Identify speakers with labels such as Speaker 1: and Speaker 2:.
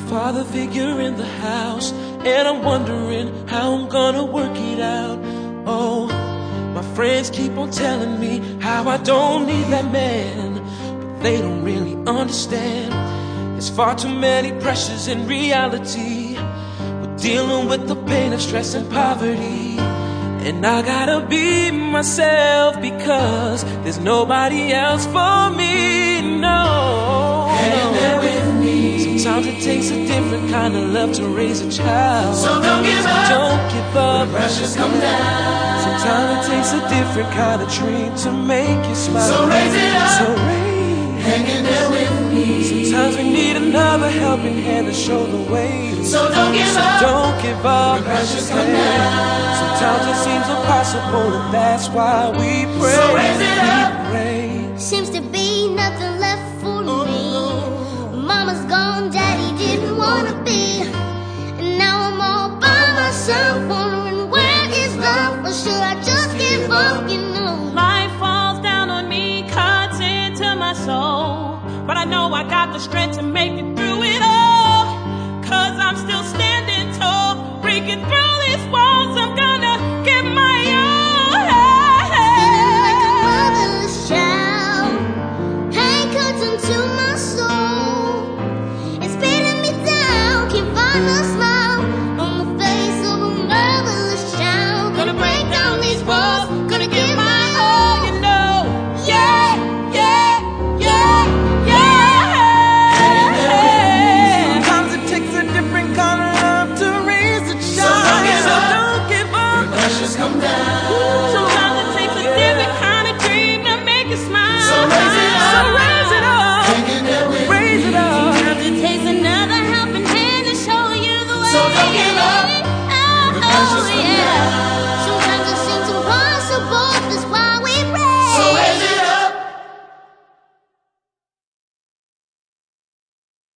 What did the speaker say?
Speaker 1: father figure in the house, and I'm wondering how I'm gonna work it out. Oh, my friends keep on telling me how I don't need that man, but they don't really understand. There's far too many pressures in reality. We're dealing with the pain of stress and poverty, and I gotta be myself because there's nobody else for me, no.
Speaker 2: Hang there with me.
Speaker 1: Sometimes it takes a different kind of love to raise a child.
Speaker 2: So don't give up.
Speaker 1: Don't give up.
Speaker 2: The pressure's come down.
Speaker 1: Sometimes it takes a different kind of dream to make you smile.
Speaker 2: So raise it up.
Speaker 1: So raise.
Speaker 2: Hang there with me.
Speaker 1: Sometimes we need another helping hand to show the way.
Speaker 2: So don't give up.
Speaker 1: Don't give up.
Speaker 2: The pressure's come down.
Speaker 1: Sometimes it seems impossible, and that's why we pray.
Speaker 2: So raise it up.
Speaker 1: We pray.
Speaker 3: Seems to be nothing left for me. Mama's gone, daddy didn't wanna be, and now I'm all by myself, wondering where is love, or should I just give up, you know?
Speaker 4: Life falls down on me, cuts into my soul, but I know I got the strength to make it through it all, 'cause I'm still standing tall, breaking through these walls. I'm gonna give my all.
Speaker 3: Feeling like a motherless child, pain cuts into my soul, it's beating me down, can't find a smile.